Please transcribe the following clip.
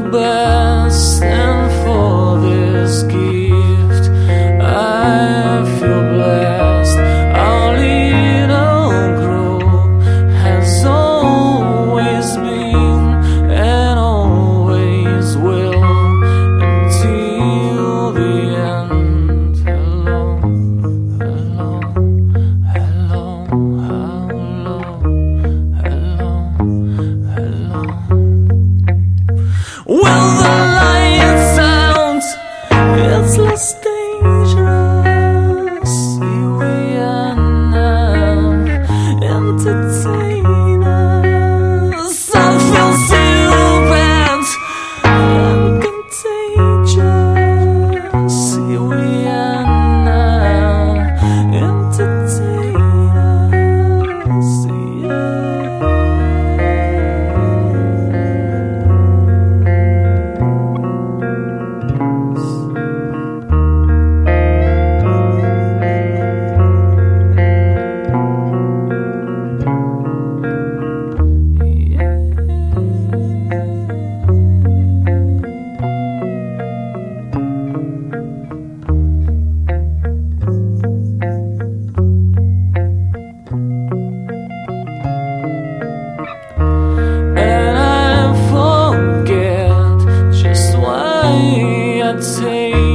best, and for this gift I feel blessed. Our little group has always been and always will until the end. Hello, hello, hello, hello, hello, hello. When the lights out, it's less dangerous. Here we are now, entertainers. Some feel stupid and contagious. Here we are now, entertainers. Yeah. And I forget just why I take